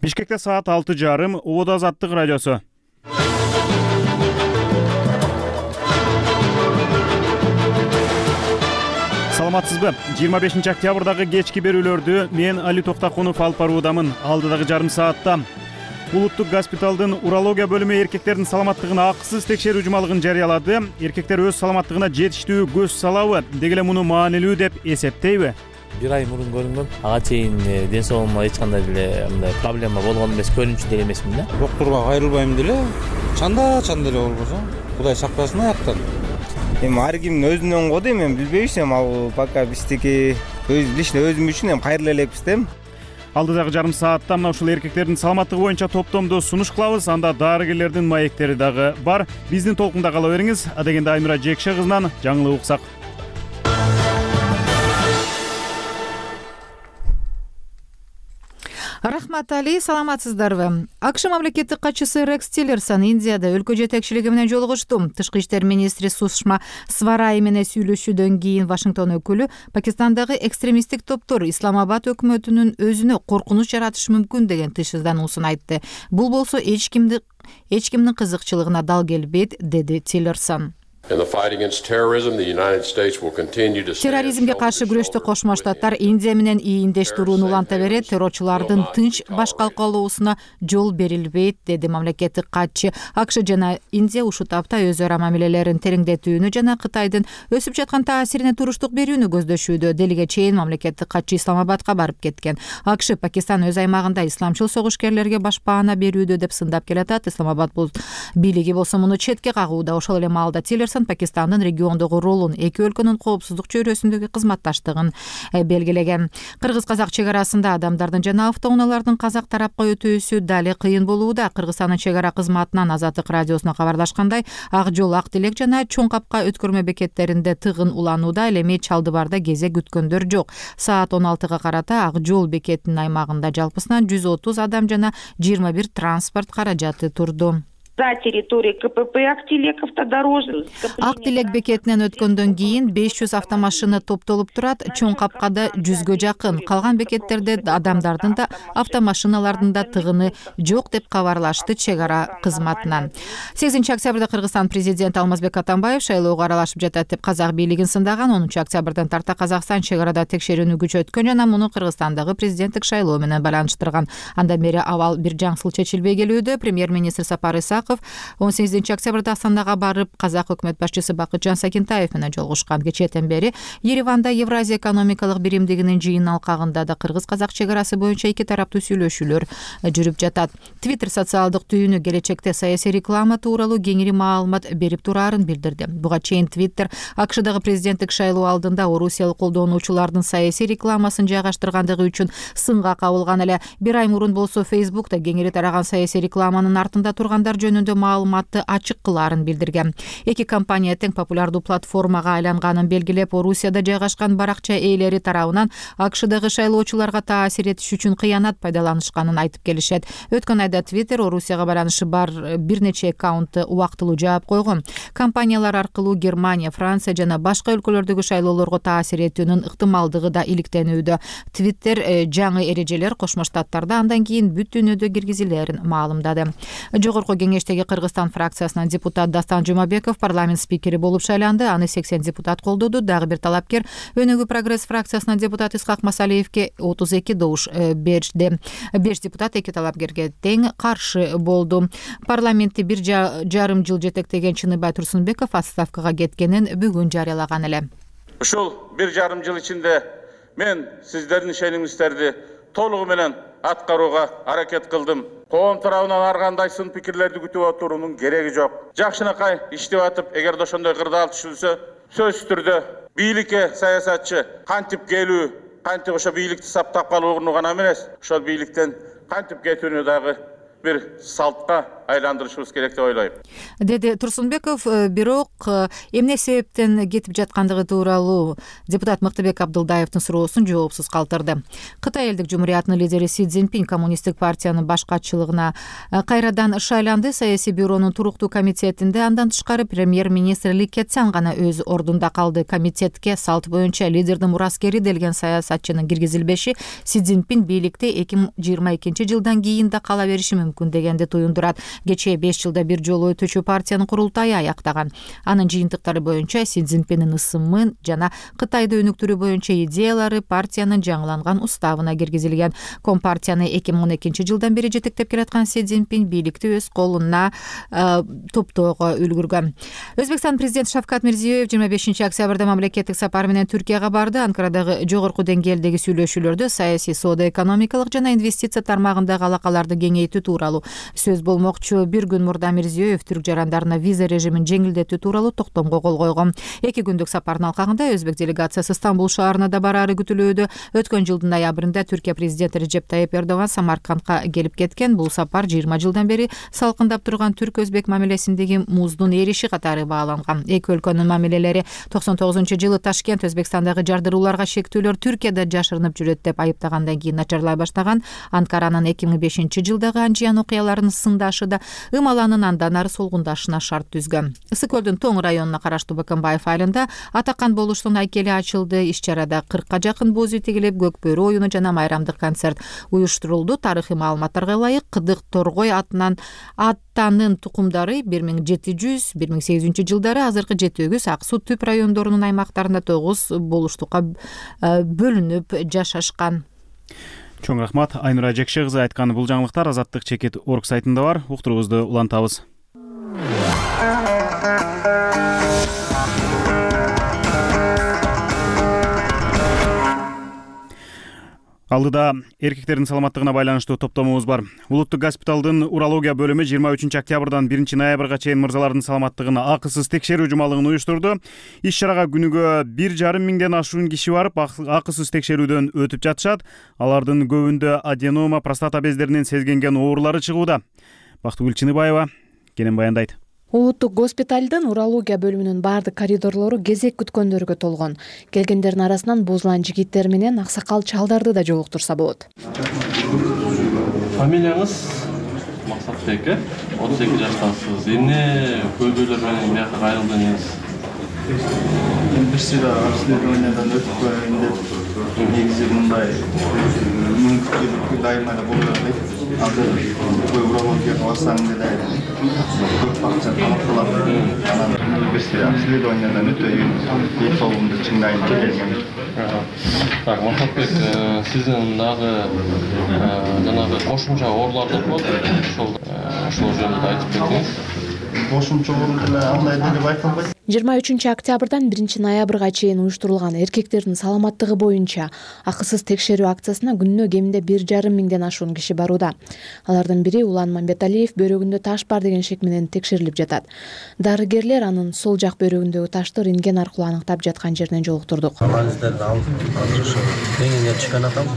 Бишкекте саат 6:30 Убада Азаттык радиосу. Саламатсызбы? 25 октябрдагы кечки берүүлөрдү мен Али Токтакунов алып баруудамын. Алдыдагы жарым саатта Улуттук госпиталдын урология бөлүмү эркектердин саламаттыгына акысыз текшерүү жумалыгын жарыялады. Эркектер өз саламаттыгына жетиштүү көз салабы, деги эле муну маанилүү деп эсептейби? Бир ай мурун көрүнгөм. Ага чейин ден соолугумда эч кандай деле мындай проблема болгон эмес, көрүнчү деле эмесмин да. Доктурга кайрылбайм деле. Чанда деле болбосо, Кудай сактасын аяктан. Эми ар кимдин өзүнөн го дейм, мен билбейбизем, ал пока биздики лично өзүм үчүн кайрыла элекпиз да. Алдыдагы жарым саатта мына ушул эркектердин саламаттыгы боюнча топтомду сунуш кылабыз. Анда дарыгерлердин маектери дагы бар. Биздин толкунда кала бериңиз. Адегенде Аймира Жекше кызынан жаңылык уксак. Рахмат Али, саламатсыздарбы? АКШ мамлекеттик катчысы Рекс Тиллерсон Индияда өлкө жетекчилиги менен жолугушту. Тышкы иштер министри Сушма Сварай менен сүйлөшүүдөн кийин Вашингтон өкүлү Пакистандагы экстремисттик топтор Исламабад өкмөтүнүн өзүнө коркунуч жаратышы мүмкүн деген тышсыздануусун айтты. Бул болсо эч кимдин кызыкчылыгына дал келбейт, деди Тиллерсон. Терроризмге каршы күрөштө Кошмо Штаттар Индия менен ийиндеш турууну уланта берет, террорчулардын тынч баш калкалоосуна жол берилбейт, деди мамлекеттик катчы. АКШ жана Индия ушул тапта өз ара мамилелерин тереңдетүүнү жана Кытайдын өсүп жаткан таасирине туруштук берүүнү көздөшүүдө. Делиге чейин мамлекеттик катчы Исламабадка барып кеткен. АКШ Пакистан өз аймагында исламчыл согушкерлерге башпаана берүүдө деп сындап келатат. Исламабад бийлиги болсо муну четке кагууда. Ошол эле маалда Тиллерсон Пакистандын региондогу ролун, эки өлкөнүн коопсуздук чөйрөсүндөгү кызматташтыгын белгилеген. Кыргыз-казак чек арасында адамдардын жана автоунаалардын казак тарапка өтүүсү дали кыйын болууда. Кыргызстандын чек ара кызматынан Азаттык радиосуна кабарлашкандай, Ак Жол, Ак Тилек жана Чоң Капка өткөрмө бекеттеринде тыгын уланууда. Ал эми Чалдыбарда кезек күткөндөр жок. Саат 16-га карата Ак Жол бекетинин аймагында жалпысынан 130 адам жана 21 транспорт каражаты турду. За территорией КПП Актилек автодорожный. Актилек бекетинен өткөндөн кийин 500 автомашина топтолуп турат. Чоң Капкада 100гө жакын. Калган бекеттерде адамдардын да автомашиналардын да тыгыны жок деп кабарлашты чек ара кызматынан. 8 октябрда Кыргызстан президенти Алмазбек Атамбаев шайлоого аралашып жатат деп казак бийлигин сындаган. 10 октябрдан тарта Казакстан чек арада текшерүүнү күчөткөн жана муну Кыргызстандагы президенттик шайлоо менен байланыштырган. Андан бери абал бир жаңсыл чечилбей келүүдө. Премьер-министр Сапар Исаков 18 октябрда Астанага барып, казак өкмөт башчысы Бакытжан Сакентаев менен жолугушкан. Кечээден бери Ереванда Евразия экономикалык биримдигинин жыйын алкагында да кыргыз-казак чек арасы боюнча эки тараптуу сүйлөшүүлөр жүрүп жатат. Твиттер социалдык түйүнү келечекте саясий реклама тууралуу кеңири маалымат берип турарын билдирди. Буга чейин Твиттер АКШдагы президенттик шайлоо алдында орусиялык колдонуучулардын саясий рекламасын жайгаштыргандыгы үчүн сынга кабылган эле. Бир ай мурун болсо Фейсбукта кеңири тараган саясий рекламанын артында тургандар жөнүндө маалыматты ачык кылаарын билдирген. Эки компания тең популярдуу платформага айланганын белгилеп, Орусияда жайгашкан баракча ээлери тарабынан АКШдагы шайлоочуларга таасир этиш үчүн кыянат пайдаланышканын айтып келишет. Өткөн айда Твиттер Орусияга байланышы бар бир нече аккаунтты убактылуу жаап койгон. Компаниялар аркылуу Германия, Франция жана башка өлкөлөрдөгү шайлоолорго таасир этүүнүн ыктымалдыгы да иликтенүүдө. Твиттер жаңы эрежелер Кошмо Штаттарда андан кийин бүт дүйнөдө киргизилерин маалымдады. Жогорку кеңештеги Кыргызстан фракциясынан депутат Дастан Жумабеков парламент спикери болуп шайланды. Аны 80 депутат колдоду. Дагы бир талапкер Өнүгүү прогресс фракциясынан депутат Исхак Масалиевке 32 добуш берди. 5 депутат эки талапкерге тең каршы болду. Парламентти бир жарым жыл жетектеген Чыныбай Турсунбеков отставкага кеткенин бүгүн жарыялаган эле. Ушул бир жарым жыл ичинде мен сиздердин ишенимиңиздерди толугу менен аткарууга аракет кылдым. Коом тарабынан ар кандай сын пикирлерди күтүп отуруунун кереги жок. Жакшынакай иштеп атып, эгерде ошондой кырдаал түшүлсө, сөзсүз түрдө бийликке саясатчы кантип келүү, кантип ошо бийликти саптап калууну гана эмес, ошол бийликтен кантип кетүүнү дагы bir салтка айландырышыбыз керек деп ойлойм. Деди Турсунбеков. Бирок эмне себептен кетип жаткандыгы тууралуу депутат Мыктыбек Абдылдаевдин суроосун жоопсуз калтырды. Кытай элдик жумуриятынын лидери Си Цзиньпин коммунисттик партиянын башкачылыгына кайрадан шайланды. Саясий бюронун туруктуу комитетинде андан тышкары премьер-министр Ли Кэцян гана өз ордунда калды. Комитетке салт боюнча лидердин мураскери делген саясатчынын киргизилбеши Си Цзиньпин бийликте 2022 жылдан кийин да кала бериши мүмкүн дегенди туюндурат. Кечээ 5 жылда бир жолу өтүүчү партиянын курултайы аяктаган. Анын жыйынтыктары боюнча Си Цзиньпиндин ысымын жана Кытайды өнүктүрүү боюнча идеялары партиянын жаңыланган уставына киргизилген. Компартияны 2012 жылдан бери жетектеп келаткан Си Цзиньпин бийликти өз колуна топтоого үлгүргөн. Өзбекстан президенти Шавкат Мирзиёев 25 октябрда мамлекеттик сапар менен Түркияга барды. Анкарадагы жогорку деңгээлдеги сүйлөшүүлөрдө саясий, соода-экономикалык жана инвестиция тармагындагы алакаларды кеңейтүү тууралуу сөз болмокчу. Бир күн мурда Мирзиёев түрк жарандарына виза режимин жеңилдетүү тууралуу токтомго кол койгон. 2 күндүк сапардын алкагында өзбек делегациясы Стамбул шаарына да барары күтүлүүдө. Өткөн жылдын ноябрында Түркия президенти Режеп Тайип Эрдоган Самаркандка келип кеткен. Бул сапар 20 жылдан бери салкындап турган түрк-өзбек мамилесиндеги муздун эриши катары бааланган. Эки өлкөнүн мамилелери 99-жылы Ташкент Өзбекстандагы жардырууларга шектүүлөр Түркияда жашырынып жүрөт деп айыптагандан кийин начарлай баштаган. Анкаранын 2005 жылдагы анжиян окуяларынын сындашы да ымаланын андан ары солгундашына шарт түзгөн. Ысык көлдүн Тоң районуна караштуу Баканбаев айылында Атакан болуштун айкели ачылды. Иш-чарада 40-ка жакын боз үй тигилип, көк бөрү оюну жана майрамдык концерт уюштурулду. Тарыхый маалыматтарга ылайык, Кыдык Торгой аттанын тукумдары 1700-1800 жылдары азыркы Жети Өгүз, Ак Суу, Түп райондорунун аймактарында 9 болуштукка бөлүнүп жашашкан. Чоң рахмат. Айнура Жекше кызы айткан бул жаңылыктар Азаттык Чекит.org сайтында бар. Уктуруңузду улантабыз. Алдыда эркектердин саламаттыгына байланыштуу топтомубуз бар. Улуттук госпиталдын урология бөлүмү 23 октябрдан 1 ноябрга чейин мырзалардын саламаттыгына акысыз текшерүү жумалыгын уюштурду. Иш-чарага күнүгө 1,5 миңден ашуун киши барып, акысыз текшерүүдөн өтүп жатышат. Алардын көбүндө аденома, простата бездеринен сезгенген оорулары чыгууда. Бактыгүл Чыныбаева кенен баяндайт. Улуттук госпиталдын урология бөлүмүнүн бардык коридорлору кезек күткөндөргө толгон. Келгендердин арасынан бузулан жигиттер менен аксакал чалдарды да жолуктурса болот. Фамилияңыз? Максатбек, 38 жаштасыз. Эмне көйгөйлөр менен бияка кайрылдыңыз? Бир сыйра обследованиядан өтүп көрөйүн деп негизи мындай мүмкүнчүлүк дайыма эле боло бербейт. Азыр урологияга барсаң деле көп акча талап кылат. Анан бир сыйра обследованиядан өтөйүн, эки колумду чыңдайын деп келгем. Так, Максатбек, сиздин дагы жанагы кошумча оорулар болот. Ошол жөнүндө айтып берсеңиз. Кошумча оору андай деп айтылбайт. 23 октябрдан 1 ноябрга чейин уюштурулган эркектердин саламаттыгы боюнча акысыз текшерүү акциясына күнүнө кеминде 1,5 миңден ашуун киши барууда. Алардын бири Улан Мамбеталиев бөйрөгүндө таш бар деген шек менен текшерилип жатат. Дарыгерлер анын сол жак бөйрөгүндөгү ташты рентген аркылуу аныктап жаткан жеринен жолуктурдук. Анализдерди алып, азыр ошо рентгенге түшкөн атам.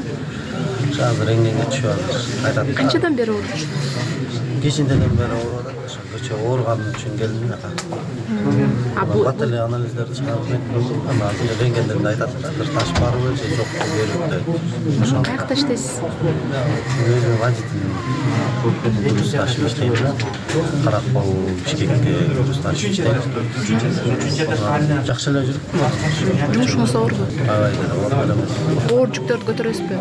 Азыр рентгенге түшүп атат. Айтат. Канчадан бери ооруп? Кечинеден бери ооруп атат. Ошо ооруган үчүн келдим да. Батылы анализдерди чыгарып бердим. Азыр рентгендерде айтат да, бир таш барбы же жокпу бөйрөктө. Ошо. Каякта иштейсиз? Өзүм водитель. Дурус ташып иштейм. Каракол, Бишкекке дурус ташып иштейм. Жакшы эле жүрүптүм. Жумушуңуз оорубу? Ооруп элемес. Оор жүктөрдү көтөрөсүзбү?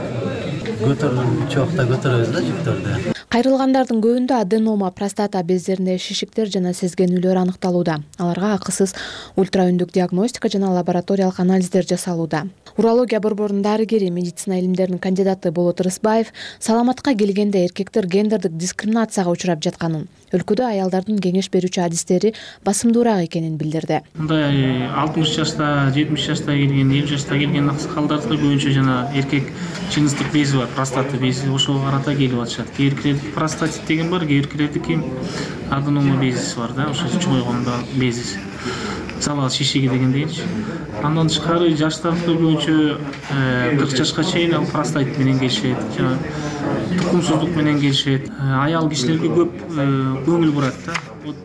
Чоокта көтөрөбүз да жүктөрдү. Кайрылгандардын көбүндө аденома, простата бездеринде шишиктер жана сезгенүүлөр аныкталууда. Аларга акысыз ультраүндүк диагностика жана лабораториялык анализдер жасалууда. Урология борборунун дарыгери, медицина илимдеринин кандидаты Болот Рысбаев саламатка келгенде эркектер гендердик дискриминацияга учурап жатканын, өлкөдө аялдардын кеңеш берүүчү адистери басымдуураак экенин билдирди. Мындай 60 жашта, 70 жашта келген, 50 жашта келген аксакалдарды көбүнчө жана эркек жыныстык бези бар, простата бези, ошого карата келип атышат. Кээ биркилердики простатит деген бар, кээ биркилердики аденома безиси бар да, ошо чойгондо безиси. залал шишеге дегендейчи. Андан тышкары жаштарды көбүнчө 40 жашка чейин ал простат менен келишет, жана тукумсуздук менен келишет. Аял кишилерге көп көңүл бурат да.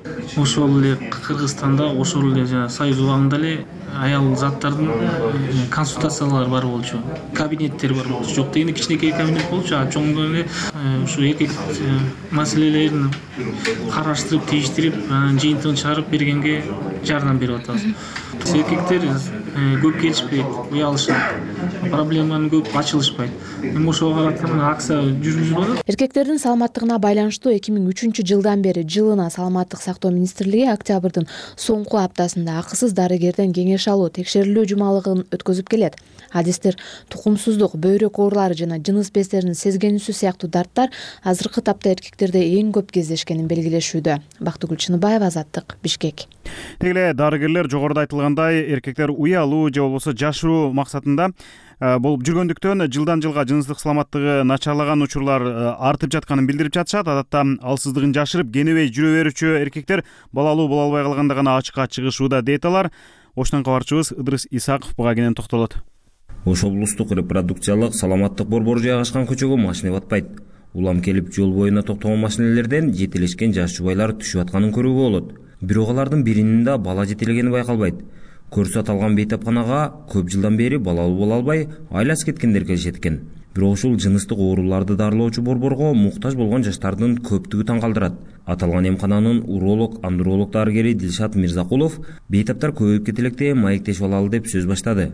Ошол эле Кыргызстанда, ошол эле жана Союз убагында эле аял заттардын консультациялары бар болчу, кабинеттер бар болчу. Жок дегенде кичинекей кабинет болчу, а чоңдо эле ушу эркек маселелерин караштырып, тийиштирип, анан жыйынтыгын чыгарып бергенге жардам берип атабыз. Эркектер көп келишпейт, уялышат, проблеманы көп ачылышпайт. Эми ошого карата акция жүргүзүлүп атат. Эркектердин саламаттыгына байланыштуу 2003 жылдан бери жылына Саламаттык сактоо министрлиги октябрдын соңку аптасында акысыз дарыгерден кеңеш алуу, текшерилүү жумалыгын өткөзүп келет. Адистер тукумсуздук, бөйрөк оорулары жана жыныс бездеринин сезгенүүсү сыяктуу дарттар азыркы тапта эркектерде эң көп кездешкенин белгилешүүдө. Бактыгүл Чыныбаева, Азаттык, Бишкек. Тегеле дарыгерлер жогоруда айтылгандай эркектер уялуу же болбосо жашыруу максатында болуп жүргөндүктөн жылдан жылга жыныстык саламаттыгы начарлаган учурлар артып жатканын билдирип жатышат. Адатта алсыздыгын жашырып кенебей жүрө берүүчү эркектер балалуу боло албай калганда гана ачыкка чыгышууда дейт алар. Оштон кабарчыбыз Ыдырыс Исаков буга кенен токтолот. Ош облустук репродукциялык саламаттык борбору жайгашкан көчөгө машина батпайт. Улам келип жол боюна токтогон машинелерден жетелешкен жаш жубайлар түшүп атканын көрүүгө болот. Бирок алардын биринин да бала жетелегени байкалбайт. Көрсө аталган бейтапканага көп жылдан бери балалуу боло албай айлас кеткендер келишет экен. Бирок ушул жыныстык ооруларды дарылоочу борборго муктаж болгон жаштардын көптүгү таң калтырат. Аталган эмкананын уролог, андролог дарыгери Дилшат Мирзакулов бейтаптар көбөйүп кете электе маектешип алалы деп сөз баштады.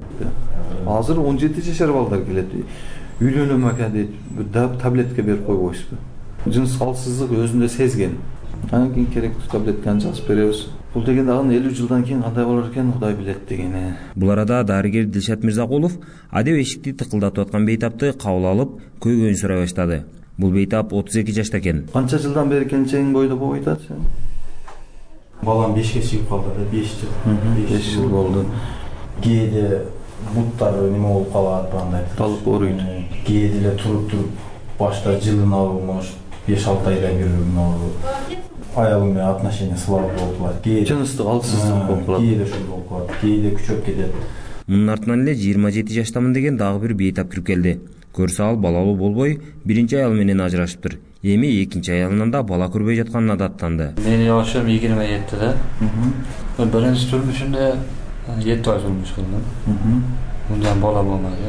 Азыр 17 жашар балдар келет. Үйлөнөм ака дейт, таблетка берип койбойсузбу? Жыныс алсыздык өзүндө сезген. Анан кийин керектүү таблетканы жазып беребиз. Бул деген дагы 50 жылдан кийин кандай болор экен Кудай билет дегени. Бул арада дарыгер Дилшат Мирзакулов адеп эшикти тыкылдатып аткан бейтапты кабыл алып, көйгөйүн сурай баштады. Бул бейтап 32 жашта экен. Канча жылдан бери келчегиң бойдо болуп атат сен? Балам 5ке чыгып калды да, 5 жыл. 5 жыл болду. Кээде буттары неме болуп калат, андай. Талып ооруйт. Кээде эле туруп башта жылын алып, 5-6 айда бир аялым менен отношения слабый болуп калат. Жыныстык алсыздык болуп калат. Кээде ошол болуп калат, кээде күчөп кетет. Мунун артынан эле 27 жаштамын деген дагы бир бейтап кирип келди. Көрсө ал балалуу болбой, биринчи аял менен ажырашыптыр. Эми экинчи аялынан да бала көрбөй жатканына даттанды. Менин жашым 27-де. Биринчи турмушумда 7 ай турмуш кылдым. Мындан бала болмады.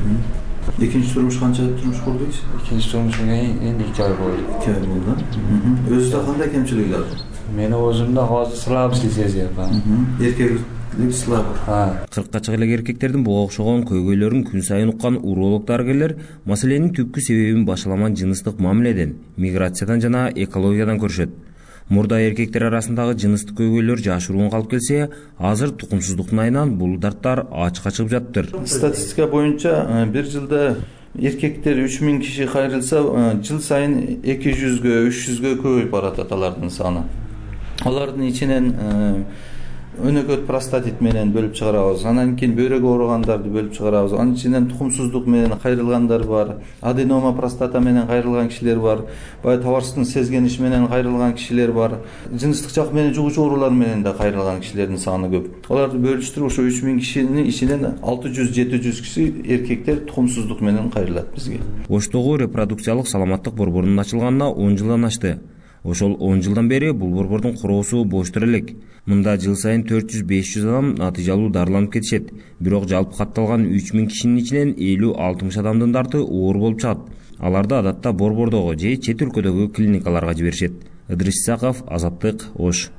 Экинчи турмуш канча турмуш курдуңуз? Экинчи турмушумга энди 2 ай болду. 2 ай болду. Өзүдө кандай кемчилиги бар? Мени өзүмдө азыр слабость сезем. Эркек слабый. 40-ка чыга элек эркектердин буга окшогон көйгөйлөрүн күн сайын уккан уролог дарыгерлер маселенин түпкү себебин башаламан жыныстык мамиледен, миграциядан жана экологиядан көрүшөт. Мурда эркектер арасындагы жыныстык көйгөйлөр жашыруун калып келсе, азыр тукумсуздуктун айынан бул дарттар ачыкка чыгып жатыптыр. Статистика боюнча бир жылда эркектер 3000 киши кайрылса, жыл сайын 200-гө, 300-гө көбөйүп барат алардын саны. Алардын ичинен өнөкөт простатит менен бөлүп чыгарабыз. Анан кийин бөйрөк ооругандарды бөлүп чыгарабыз. Анын ичинен тукумсуздук менен кайрылгандар бар, аденома простата менен кайрылган кишилер бар, товарсыздын сезгениш менен кайрылган кишилер бар, жыныстык жак менен жугуучу оорулар менен да кайрылган кишилердин саны көп. Аларды бөлүштүрүп ошо 3000 кишинин ичинен 600-700 киши эркектер тукумсуздук менен кайрылат бизге. Оштогу репродукциялык саламаттык борборунун ачылганына 10 жылдан ашты. Ошол 10 жылдан бери бул борбордун куроосу боштур элек. Мында жыл сайын 400-500 адам натыйжалуу дарыланып кетишет. Бирок жалпы катталган 3000 кишинин ичинен 50-60 адамдын дарты оор болуп чыгат. Аларды адатта борбордогу же чет өлкөдөгү клиникаларга жиберишет. Ыдырыс Исаков, Азаттык, Ош.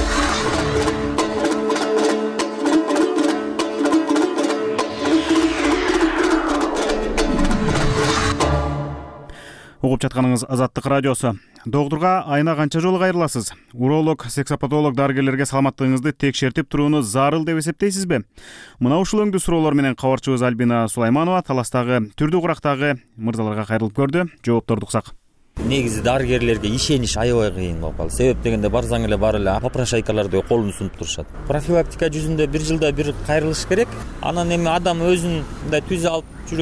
Угуп жатканыңыз Азаттык радиосу. Доктурга айына канча жолу кайрыласыз? Уролог, сексопатолог дарыгерлерге саламаттыгыңызды текшертип турууну зарыл деп эсептейсизби? Мына ушул өңдүү суроолор менен кабарчыбыз Альбина Сулайманова таластагы түрдүү курактагы мырзаларга кайрылып көрдү. Жоопторду уксак. Негизи дарыгерлерге ишениш аябай кыйын болуп калды. Себеп дегенде барсаң эле бар эле попрошайкаларды колун сунуп турушат. Профилактика жүзүндө бир жылда бир кайрылыш керек. Анан эми адам өзүн мындай түз алып жүрүп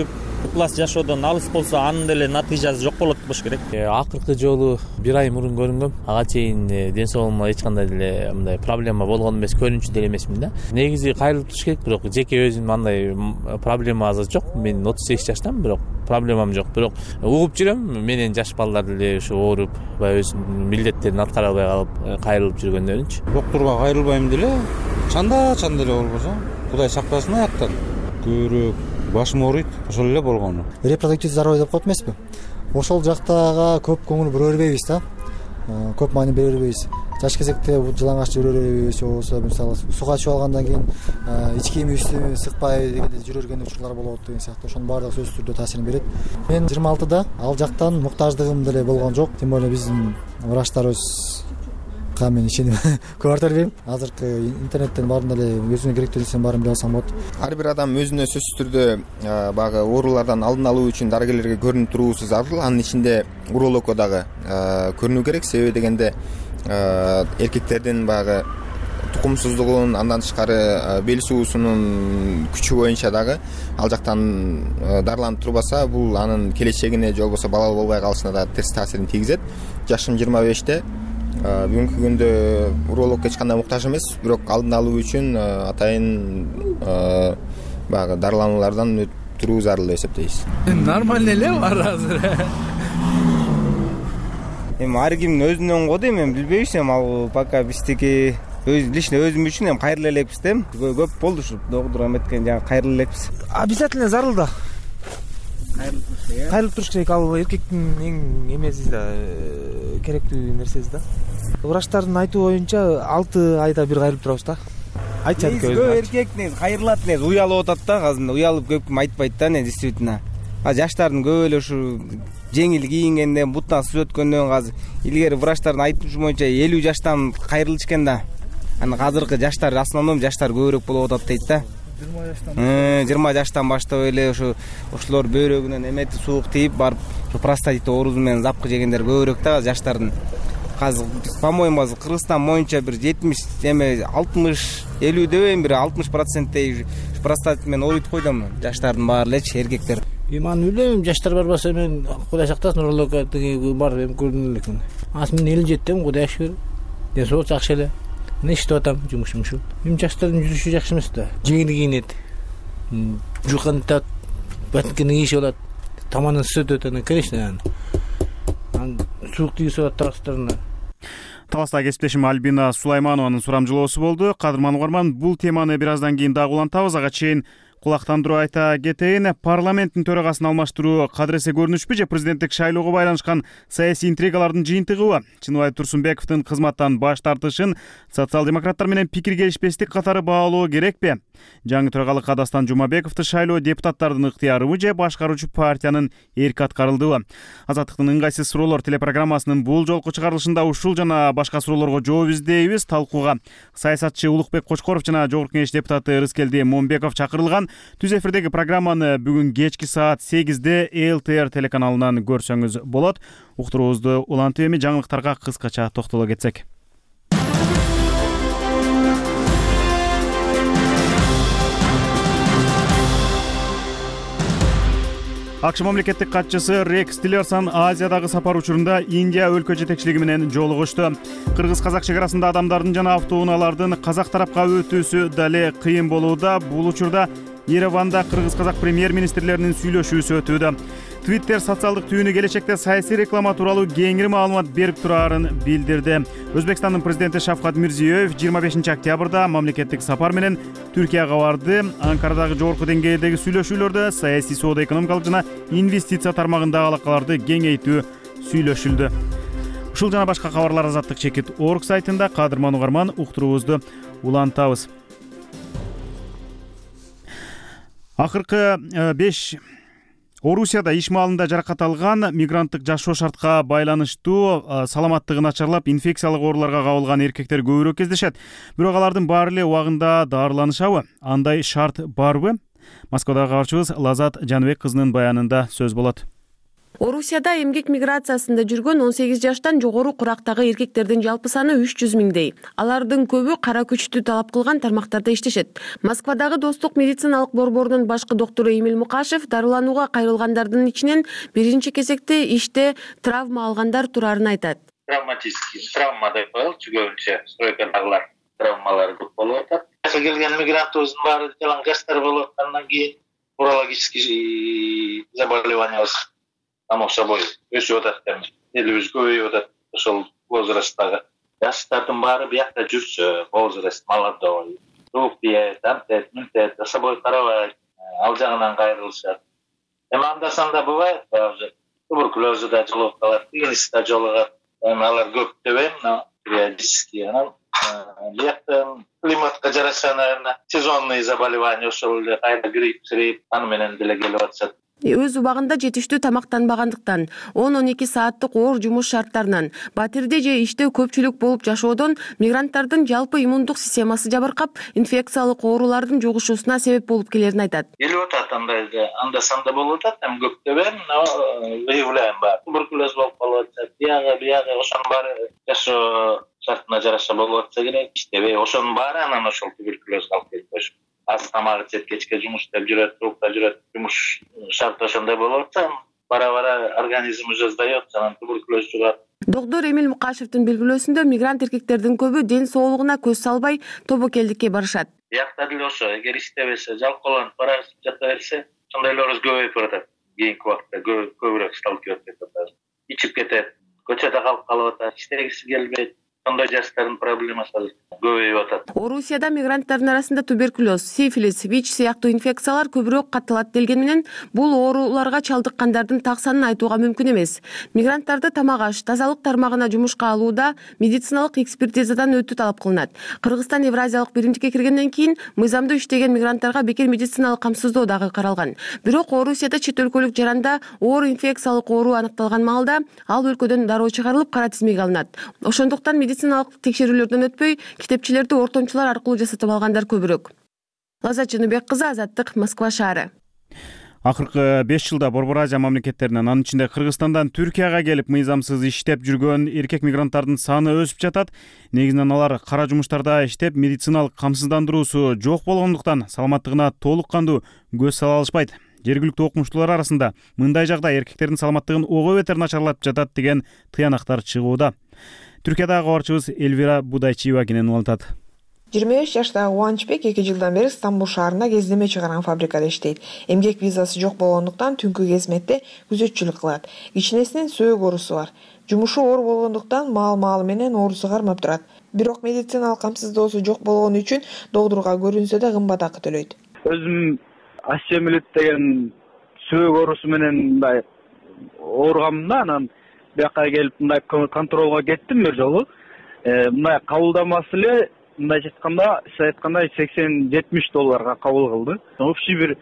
ыплас жашоодон алыс болсо анын деле натыйжасы жок болот болуш керек. Акыркы жолу 1 ай мурун көрүнгөм. Ага чейин ден соолугума эч кандай деле мындай проблема болгон эмес, көрүнчү деле эмесмин да. Негизи кайрылып туруш керек, бирок жеке өзүм андай проблема азыр жок. Мен 38 жаштамын, бирок проблемам жок. Бирок угуп жүрөм, менен жаш балдар деле ушу ооруп, баягы өзүнүн милдеттерин аткара албай калып кайрылып жүргөндөрүнчү. Доктурга кайрылбайм деле, чанда деле болбосо, Кудай сактасын аяктан. Көбүрөөк башым ооруйт, ошол эле болгону. Репродуктивдүү здоровье деп коет эмеспи? Ошол жактага көп көңүл бура бербейбиз да. Көп маани бере бербейбиз. Жаш кезекте жылаңач жүрө бербейбиз, болбосо мисалы суга чыгып алгандан кийин ич кийими үстүмү сыкпай дегенде жүрө берген учурлар болот деген сыяктуу. Ошонун баардыгы сөзсүз түрдө таасирин берет. Мен 26-да ал жактан муктаждыгым деле болгон жок. Тем более биздин врачтарыбыз мен ишеним көп арта бербейм. Азыркы интернеттен баарын деле өзүнө керектүү нерсенин баарын биле алсам болот. Ар бир адам өзүнө сөзсүз түрдө баягы оорулардан алдын алуу үчүн дарыгерлерге көрүнүп туруусу зарыл. Анын ичинде урологко дагы көрүнүү керек. Себеби дегенде эркектердин баягы тукумсуздугун, андан тышкары бел суусунун күчү боюнча дагы ал жактан дарыланып турбаса, бул анын келечегине же болбосо балалуу болбой калышына да терс таасирин тийгизет. Жашым 25-те. Бүгүнкү күндө урологко эч кандай муктаж эмес, бирок алдын алуу үчүн атайын баягы дарылануулардан өтүп туруу зарыл деп эсептейбиз. Нормально эле бар азыр. Эми ар кимдин өзүнөн го дейм, мен билбейбизем, ал пока биздики лично өзүм үчүн эми кайрыла элекпиз да. Көп болду ушу доктур эметкен жаңы кайрыла элекпиз. Обязательно зарыл да. Кайрылып туруш керек, ал эркектин эң эмеси да, керектүү нерсеси да. Врачтардын айтуу боюнча 6 айда бир кайрылып турабыз да. Айтчат көп эркек кайрылат, уялып атат да, азыр уялып көп ким айтпайт да, действительно. Жаштардын көп эле ушу жеңил кийингенден, бутан сыз өткөндөн азыр илгери врачтардын айтуучу боюнча 50 жаштан кайрылчу экен да. Аны азыркы жаштар, основном жаштар көбүрөөк болуп атат дейт да. 20 жаштан баштап эле ошолор бөйрөгүнөн эметип суук тийип барып простатит оорусу менен запкы жегендер көбүрөөк да жаштардын. Азыр по-моему азыр Кыргызстан боюнча бир 70 эме 60 50 дебейм, бир 60% простатит менен ооруйт го дейм жаштардын баары элечи, эркектер. Аны билем, жаштар барбаса мен Кудай сактасын, урологко барып эми көрдүм элекмин. Азыр мен 57-тем, Кудай шүгүр. Ден соолук жакшы эле. Мен иштеп атам, жумушум ушу. Эми жаштардын жүрүшү жакшы эмес да. Жеңил кийинет. Жукантат, баткени кийишип алат. Таманын сөтөт, конечно. Суук тийип алат тарастарына. Таластагы кесиптешим Альбина Сулайманованын сурамжылоосу болду. Кадырман угарман, бул теманы бир аздан кийин дагы улантабыз. Ага чейин кулактандыруу айта кетейин. Парламенттин төрагасын алмаштыруу кадыресе көрүнүшпү же президенттик шайлоого байланышкан саясий интригалардын жыйынтыгыбы? Чыныбай Турсунбековдун кызматтан баш тартышын социал-демократтар менен пикир келишпестик катары баалоо керекпи? Жаңы төрагалыкка Дастан Жумабековду шайлоо депутаттардын ыктыярыбы же башкаруучу партиянын эрки аткарылдыбы? Азаттыктын ыңгайсыз суроолор телепрограммасынын бул жолку чыгарылышында ушул жана башка суроолорго жооп издейбиз. Талкууга саясатчы Улукбек Кочкоров жана Жогорку Кеңеш депутаты Рыскелди Момбеков чакырылган. Түз эфирдеги программаны бүгүн кечки саат 8-де ЛТР телеканалынан көрсөңүз болот. Уктуруубузду улантып эми жаңылыктарга кыскача токтоло кетсек. АКШ мамлекеттик катчысы Рекс Тиллерсон Азиядагы сапар учурунда Индия өлкө жетекчилиги менен жолугушту. Кыргыз-казак чекарасында адамдардын жана автоунаалардын казак тарапка өтүүсү дале кыйын болууда. Бул учурда Ереванда кыргыз-казак премьер-министрлеринин сүйлөшүүсү өтүүдө. Twitter социалдык түйүнү келечекте саясий реклама тууралуу кеңири маалымат берип турарын билдирди. Өзбекстандын президенти Шавкат Мирзиёев 25 октябрда мамлекеттик сапар менен Түркияга барды. Анкарадагы жогорку деңгээлдеги сүйлөшүүлөрдө саясий, соода-экономикалык жана инвестиция тармагындагы алакаларды кеңейтүү сүйлөшүлдү. Ушул жана башка кабарлар Азаттык чекит орг сайтында. Кадырман угарман, уктуруубузду улантабыз. Акыркы 5 Орусияда иш маалында жаракат алган мигранттык жашоо шартка байланыштуу саламаттыгы начарлап инфекциялык ооруларга кабылган эркектер көбүрөөк кездешет. Бирок алардын баары эле убагында дарыланышабы? Андай шарт барбы? Москвадагы кабарчыбыз Лазат Жаныбек кызынын баянында сөз болот. Орусияда эмгек миграциясында жүргөн 18 жаштан жогору курактагы эркектердин жалпы саны 300 миңдей. Алардын көбү кара күчтү талап кылган тармактарда иштешет. Москвадагы Достук медициналык борборунун башкы доктору Эмиль Мукашев дарыланууга кайрылгандардын ичинен биринчи кезекте иште травма алгандар турарын айтат. Травма деп коелучу, көбүнчө стройкадагылар травмалары көп болуп атат. Келген мигрантыбыздын баары жалаң жаштар болуп аткандан кийин урологический заболевание само собой өсүп атат, элибиз көбөйүп атат. Ошол возрасттагы жаштардын баары биякта жүрсө, возраст молодой, тук диет, антет, мынтет, собой карабай, ал жагынан кайрылышат. Эми анда-санда бывает, туберкулезу да жолугуп калат, тигиниси да жолугат. Алар көп деп эми периодически. Биякта климатка жараша, наверное, сезонный заболевания, ошол эле кайра грипп, аны менен деле келип атышат. Өз убагында жетиштүү тамактанбагандыктан, 10-12 сааттык оор жумуш шарттарынан, батирде же иште көпчүлүк болуп жашоодон мигранттардын жалпы иммундук системасы жабыркап, инфекциялык оорулардын жугушуусуна себеп болуп келерин айтат. Келип атат, анда-санда болуп атат, эми көп деп эми выявляем бар. Туберкулез болуп калып атат, биягы ошонун баары жашоо шартына жараша болуп атса керек. Иштебей, ошонун баары анан ошол туберкулезге алып келип коюшат. Аз тамагы жеп кечке жумуш деп жүрөт, турукта жүрөт, жумуш шарты ошондой болуп атса, бара-бара организм уже сдает, анан туберкулез жугат. Доктор Эмиль Мукашевдин белгилөөсүндө мигрант эркектердин көбү ден соолугуна көз салбай тобокелдикке барышат. Биякта деле ошо, эгер иштебесе, жалкоолонуп бара жата берсе, ошондойлор көбөйүп барат. Кийинки убакта көбүрөөк сталкиваться этип атат. Ичип кетет, көчөдө калып атат, иштегиси келбейт. Сондай жаштардын проблемасы көбөйүп атат. Орусияда мигранттардын арасында туберкулез, сифилис, ВИЧ сыяктуу инфекциялар көбүрөөк катталат делгени менен, бул ооруларга чалдыккандардын так санын айтууга мүмкүн эмес. Мигранттарды тамак аш, тазалык тармагына жумушка алууда медициналык экспертизадан өтүү талап кылынат. Кыргызстан Евразиялык биримдикке киргенден кийин мыйзамдуу иштеген мигранттарга бекер медициналык камсыздоо дагы каралган. Бирок Орусияда чет өлкөлүк жаранда оор инфекциялык оору аныкталган маалда ал өлкөдөн дароо чыгарылып, кара тизмеге алынат. Ошондуктан медициналык текшерүүлөрдөн өтпөй, китепчилерди ортомчулар аркылуу жасатып алгандар көбүрөөк. Лаззат Жыныбек кызы, Азаттык, Москва шаары. Акыркы 5 жылда Борбор Азия мамлекеттеринен, анын ичинде Кыргызстандан Түркияга келип мыйзамсыз иштеп жүргөн эркек мигранттардын саны өсүп жатат. Негизинен алар кара жумуштарда иштеп, медициналык камсыздандыруусу жок болгондуктан саламаттыгына толук кандуу көз сала алышпайт. Жергиликтүү окумуштуулар арасында мындай жагдай эркектердин саламаттыгын ого бетер начарлап жатат деген тыянактар чыгууда. Түркиядагы кабарчыбыз Элвира Будайчиева кенен улантат. 25 жаштагы Кубанычбек 2 жылдан бери Стамбул шаарында кездеме чыгарган фабрикада иштейт. Эмгек визасы жок болгондуктан түнкү кезметте күзөтчүлүк кылат. Кичинесинин сөөк оорусу бар. Жумушу оор болгондуктан маал менен оорусу кармап турат. Бирок медициналык камсыздоосу жок болгону үчүн доктурга көрүнсө да кымбат акы төлөйт. Өзүм ачемилит деген сөөк оорусу менен мындай ооругам да, анан бияка келип мындай контролго кеттим бир жолу. Мындай кабылдамасы эле мындай айтканда $80-70 кабыл кылды. Общий бир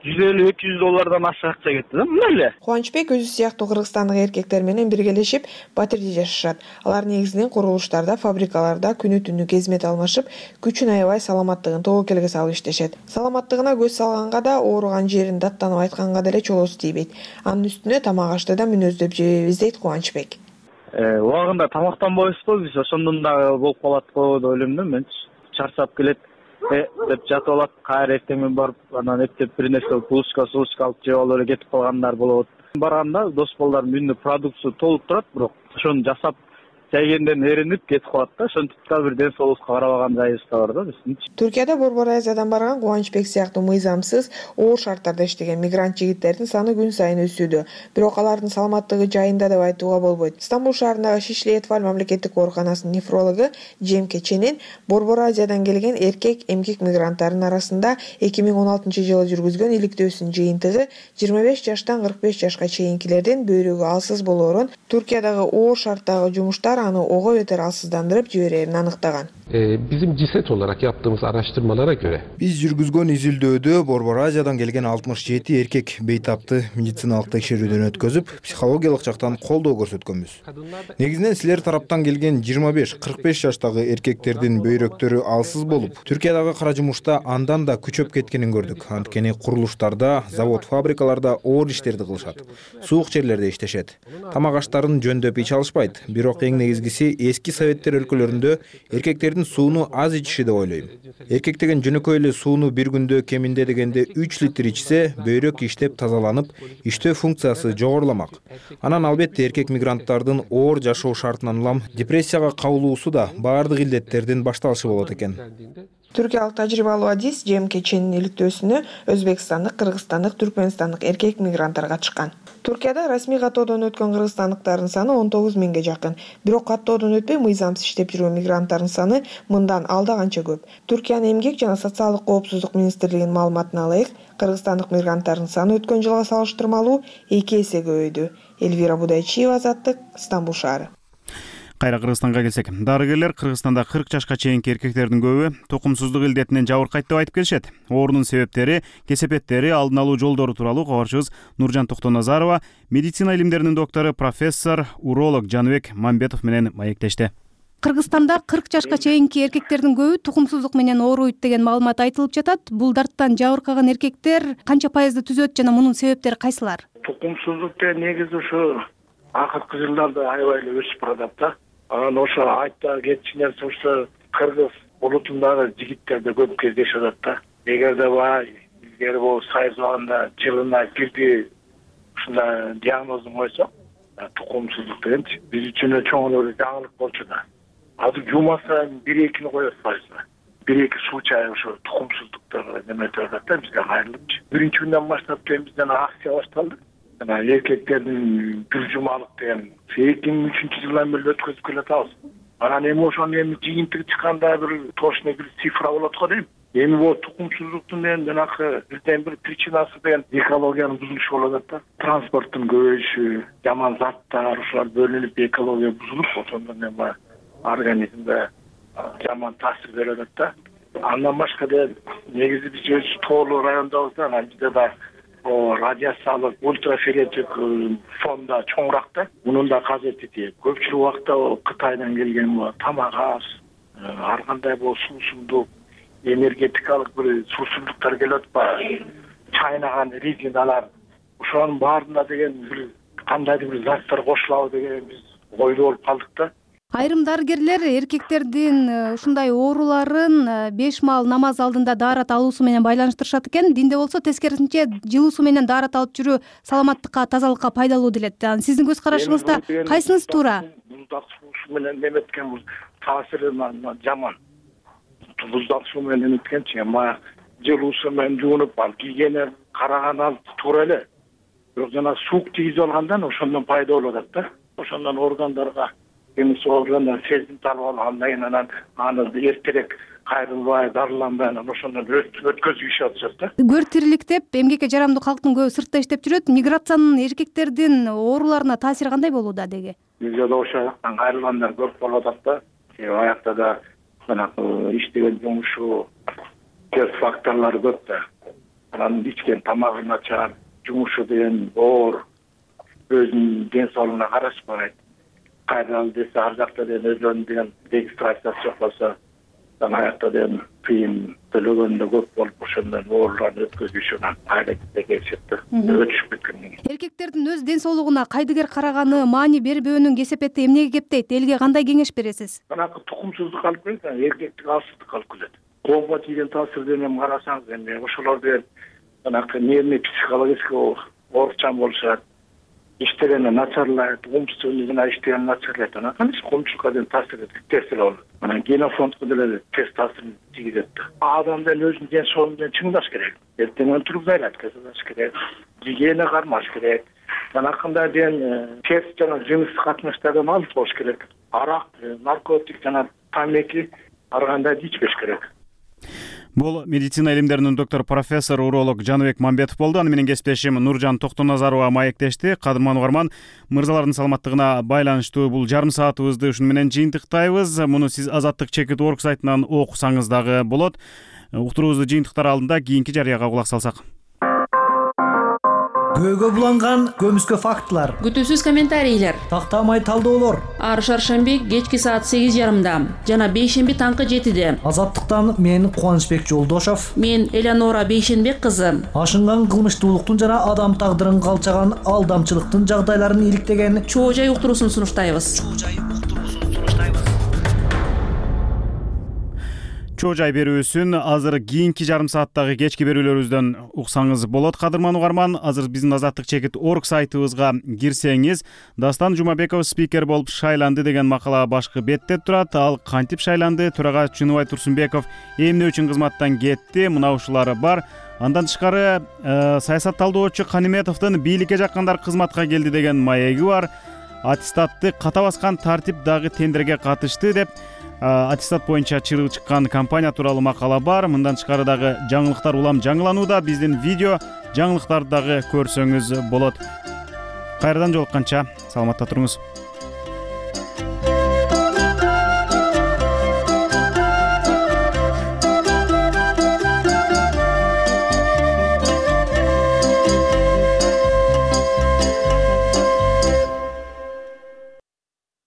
$150-200 ашык акча кетти да, мындай эле. Кубанычбек өзү сыяктуу кыргызстандык эркектер менен биргелешип батирде жашашат. Алар негизинен курулуштарда, фабрикаларда күнү-түнү кезмет алмашып, күчүн аябай саламаттыгын тобокелге салып иштешет. Саламаттыгына көз салганга да, ооруган жерин даттанып айтканга деле чолосу тийбейт. Анын үстүнө тамак ашты да мүнөздөп жебейбиз дейт Кубанычбек. Убагында тамактанбайбыз го биз, ошондон дагы болуп калат го деп ойлойм да мен. Чарчап келет, деп жатып алат, кайра эртең барып, анан эптеп бир нерсе булочка алып жеп алып эле кетип калгандар болот. Барганда дос балдарым үйүндө продукция толуп турат, бирок ошону жасап жайгенден эринип кетип калат да, ошентип да бир ден соолукка карабаган жайыбыз да бар да биздин. Түркияда Борбор Азиядан барган Кубанычбек сыяктуу мыйзамсыз оор шарттарда иштеген мигрант жигиттердин саны күн сайын өсүүдө. Бирок алардын саламаттыгы жайында деп айтууга болбойт. Стамбул шаарындагы Шишли-Этваль мамлекеттик ооруканасынын нефрологу Джем Кеченин Борбор Азиядан келген эркек эмгек мигранттардын арасында 2016-жылы жүргүзгөн иликтөөсүнүн жыйынтыгы 25 жаштан 45 жашка чейинкилердин бөйрөгү алсыз болоорун, Түркиядагы оор шарттагы жумуштар мигранттар аны ого бетер алсыздандырып жиберерин аныктаган. Bizim CİSET olarak yaptığımız araştırmalara göre Биз жүргүзгөн изилдөөдө Борбор Азиядан келген 67 эркек бейтапты медициналык текшерүүдөн өткөзүп, психологиялык жактан колдоо көрсөткөнбүз. Негизинен силер тараптан келген 25-45 жаштагы эркектердин бөйрөктөрү алсыз болуп, Түркиядагы кара жумушта андан да күчөп кеткенин көрдүк. Анткени курулуштарда, завод, фабрикаларда оор иштерди кылышат. Суук жерлерде иштешет. Тамак аштарын жөндөп ич алышпайт. Бирок эң негизгиси эски советтер өлкөлөрүндө эркектердин сууну аз ичиши деп ойлойм. Эркек деген жөнөкөй эле сууну бир күндө кеминде дегенде 3 литр ичсе, бөйрөк иштеп тазаланып, иштөө функциясы жогоруламак. Анан албетте эркек мигранттардын оор жашоо шартынан улам депрессияга кабылуусу да баардык илдеттердин башталышы болот экен. Түркиялык тажрыйбалуу адис ЖМКЧнин иликтөөсүнө өзбекстандык, кыргызстандык, түркмөнстандык эркек мигранттар катышкан. Туркияда расмий каттоодон өткөн кыргызстандыктардын саны 19 миңге жакын. Бирок каттоодон өтпөй мыйзамсыз иштеп жүргөн мигранттардын саны мындан алда канча көп. Түркиянын эмгек жана социалдык коопсуздук министрлигинин маалыматына ылайык, кыргызстандык мигранттардын саны өткөн жылга салыштырмалуу 2 эсе көбөйдү. Эльвира Будайчиева, Азаттык, Стамбул шаары. Кайра Кыргызстанга келсек, дарыгерлер Кыргызстанда 40 жашка чейинки эркектердин көбү тукумсуздук илдетинен жабыркайт деп айтып келишет. Оорунун себептери, кесепеттери, алдын алуу жолдору тууралуу кабарчыбыз Нуржан Токтоназарова медицина илимдеринин доктору профессор, уролог Жаныбек Мамбетов менен маектешти. Кыргызстанда 40 жашка чейинки эркектердин көбү тукумсуздук менен ооруйт деген маалымат айтылып жатат. Бул дарттан жабыркаган эркектер канча пайызды түзөт жана мунун себептери кайсылар? Тукумсуздук деген негизи ушу акыркы жылдарда аябай эле өсүп баратат да. Анан ошо айта кетчү нерсе ушу кыргыз улутундагы жигиттерде көп кездешип атат да. Эгерде бай илгери бул сайыз убагында жылына бирди ушундай диагнозун койсок, тукумсуздук дегенчи биз үчүн чоң эле жаңылык болчу да. Азыр жума сайын 1-2 коет пайызы. 1-2 случай ошо тукумсуздуктар неметип атат да бизге кайрылыпчы. Биринчи күндөн баштап бизден акция башталды. Эркектердин бир жумалык деген 2003 жылдан бери өткөзүп келатабыз. Анан эми ошонун эми жыйынтыгы чыкканда бир точно бир цифра болот го дейм. Эми бул тукумсуздуктун жанакы бирден бир причинасы деген экологиянын бузулушу болуп атат да. Транспорттун көбөйүшү, жаман заттар ушулар бөлүнүп экология бузулуп, ошондон эми организмге жаман таасир берип атат да. Андан башка да негизи биз өз тоолуу райондобуз да, анан бизде да радиациялык ультрафиолеттик фонда чоңураак да. Мунун да кажети тиет. Көпчүлүк убакта Кытайдан келген тамак аш, ар кандай суусундук, энергетикалык бир суусундуктар келип атпайбы? Чайнаган резиналар, ошонун баарына деген бир кандайдыр бир заттар кошулабы деген биз ойдо болуп калдык да. Айрым дарыгерлер эркектердин ушундай ооруларын 5 маал намаз алдында даарат алуусу менен байланыштырышат экен. Динде болсо тескерисинче жылуу суу менен даарат алып жүрүү саламаттыкка, тазалыкка пайдалуу делет. Сиздин көз карашыңызда кайсынысы туура? Буздак суу менен неметкен бул таасири жаман. Буздак суу менен неметкенчи, эми жылуу суу менен жуунуп ал гигиена караган ал туура эле. Бирок жана суук тийгизип алгандан ошондон пайда болуп атат да. Ошондон органдарга органдар сезимтал алгандан кийин анан аны эртерээк кайрылбай, дарыланбай анан ошондон өткөзүп иш атышат да. Көр тирилик деп эмгекке жарамдуу калктын көбү сыртта иштеп жүрөт. Миграциянын эркектердин ооруларына таасири кандай болууда деги? Бизде да ошол жактан кайрылгандар көп болуп атат да. Аякта да жанагы иштеген жумушу терс факторлору көп да. Анан ичкен тамагы начар, жумушу деген оор, өзүнүн ден соолугуна карашпайт. Кайрал десе ар жакта деген өзүнүн деген регистрациясы жок болсо, аякта деген кыйын төлөгөндө көп болуп ошондон ооруларды өткөзүшүнөн айрекетке келишет да. Өтүшүп кеткенден кийин. Эркектердин өз ден соолугуна кайдыгер караганы маани бербөөнүн кесепети эмнеге кептейт? Элге кандай кеңеш бересиз? Анакы тукумсуздук алып келет, эркектик алсыздык алып келет. Коомго тийген таасирден эми карасаңыз, эми ошолор деген анакы нервный психологический оорукчан болушат. İşlerini начарлайт, умственныйына иштеген начарлайт. Анан кантип коомчулукка деген таасир болот. Анан генофондко деле терс таасир тийгизет. Адамдын өзүнүн ден соолугун чыңдаш керек. Эртеңен туруп зайлап жасаш керек. Гигиена кармаш керек. Жанакындай деген терс жана жыныстык катнаштардан алыс болуш керек. Арак, наркотик жана тамеки ар кандай ичпеш керек. Бул медицина илимдеринин доктору профессор уролог Жаныбек Мамбетов болду. Аны менен кесиптешим Нуржан Токтоназарова маектешти. Кадырман угарман, мырзалардын саламаттыгына байланыштуу бул жарым саатыбызды ушуну менен жыйынтыктайбыз. Муну сиз Азаттык чекит орг сайтынан окусаңыз дагы болот. Уктуруубузду жыйынтыктар алдында кийинки жарыяга кулак салсак. Көөгө буланган көмүскө фактылар, күтүүсүз комментарийлер, тактамай талдоолор. Ар шаршемби кечки саат 8:30 жана бейшемби таңкы 7-де. Азаттыктан мен Кубанычбек Жолдошов, мен Элеонора Бейшенбек кызы. Ашынган кылмыштуулуктун жана адам тагдырын калчаган алдамчылыктын жагдайларын иликтеген Чоо жай уктуруусун сунуштайбыз. Чоо жай берүүсүн азыр кийинки жарым сааттагы кечки берүүлөрүбүздөн уксаңыз болот. Кадырман угарман, азыр биздин Азаттык чекит орг сайтыбызга кирсеңиз, Дастан Жумабеков спикер болуп шайланды деген макала башкы бетте турат. Ал кантип шайланды? Төрага Чыныбай Турсунбеков эмне үчүн кызматтан кетти? Мына ушулары бар. Андан тышкары саясат талдоочу Каниметовдун бийликке жаккандар кызматка келди деген маеги бар. Аттестатты ката баскан тартип дагы тендерге катышты деп аттестат боюнча чыргы чыккан компания тууралуу макала бар. Мындан тышкары дагы жаңылыктар улам жаңыланууда. Биздин видео жаңылыктарды дагы көрсөңүз болот. Кайрадан жолукканча саламатта туруңуз.